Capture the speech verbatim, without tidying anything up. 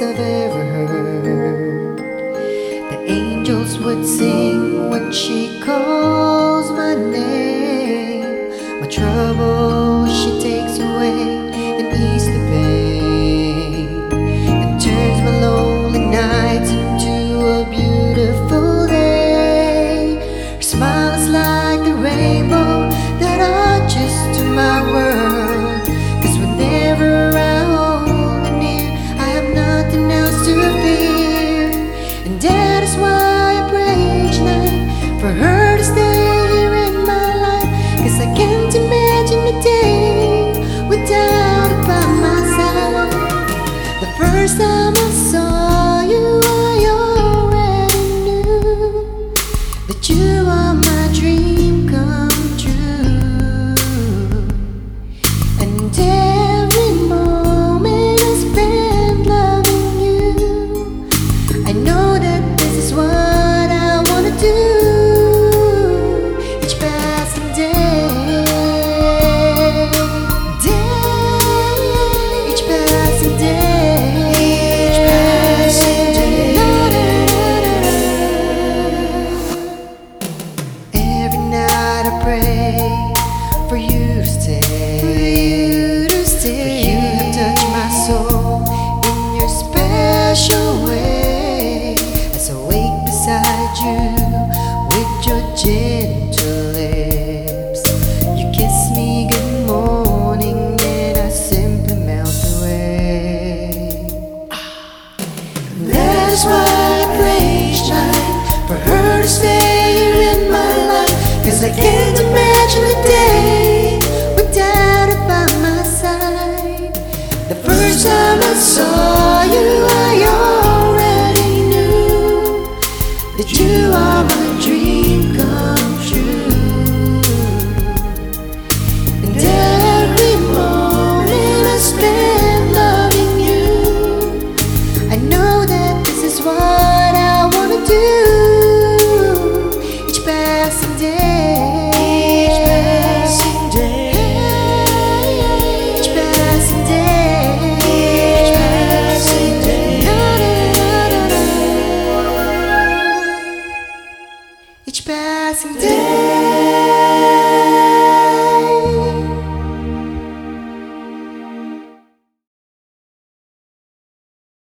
voice I've ever heard. The angels would sing when she calls my name. My trouble she takes away and eases the pain, and turns my lonely nights into a beautiful day. Her smile is like the rainbow that arches to my world, 'cause whenever I hold her near, I have nothing else to fear. And that is why I pray each night for her to stay here in my life, 'cause I can't imagine a day without her by my side. The first time I saw you, I already knew that you are my dream come true. And every moment I spend loving you, I know that this is what I wanna do. Each passing day, day, each passing day, each passing day. Every night I pray for you to stay, for you to stay. For you have touched my soul in your special way. As I wake beside you with your gentle lips, you kiss me good morning and I simply melt away. That is why I pray each night for her to stay here in my life, 'cause I can't